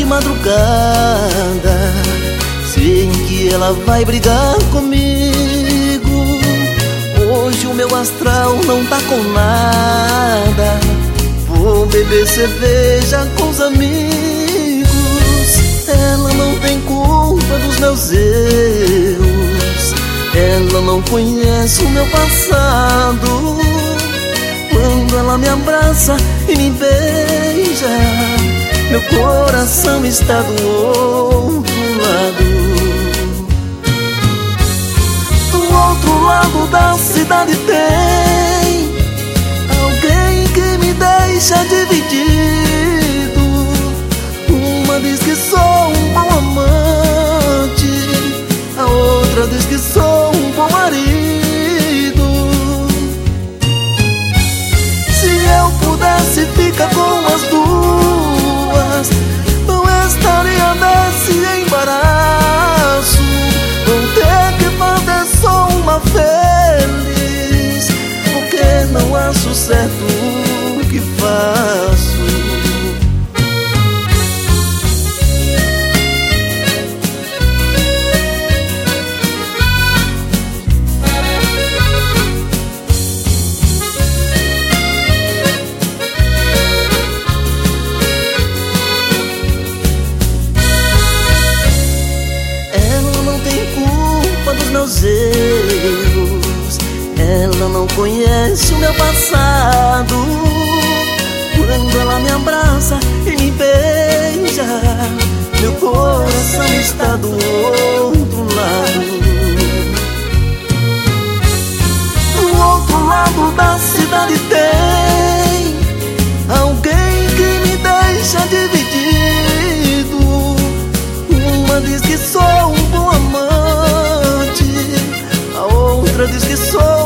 madrugada, sei que ela vai brigar comigo. Hoje o meu astral não tá com nada, vou beber cerveja com os amigos. Ela não tem culpa dos meus erros, ela não conhece o meu passado. Quando ela me abraça e me beija, meu coração está do outro lado. Do outro lado da cidade tem alguém que me deixa dividido. Uma diz que sou um bom amante, a outra diz que sou um bom marido. Se eu pudesse ficar com as duas, não estaria nesse embaraço. Vou ter que fazer só uma feliz, porque não acho certo o que faço. Meus erros, ela não conhece o meu passado. Quando ela me abraça e me beija, meu coração está do outro lado. Do outro lado da cidade tem alguém que me deixa dividido. Uma diz que sou um bom amante, a outra diz que sou